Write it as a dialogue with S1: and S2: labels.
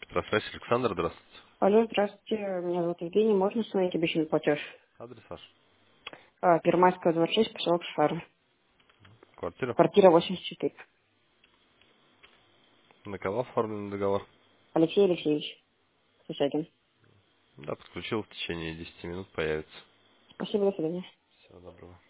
S1: Про связь Александр, здравствуйте.
S2: Алло, здравствуйте, меня зовут Евгений. Можно установить обещанный платеж?
S1: Адрес ваш.
S2: Первомайская, 26, поселок Шар.
S1: Квартира.
S2: Квартира 84.
S1: На кого оформлен договор?
S2: Алексей Алексеевич Сусягин.
S1: Да, подключил, в течение 10 минут появится.
S2: Спасибо, до свидания.
S1: Всего доброго.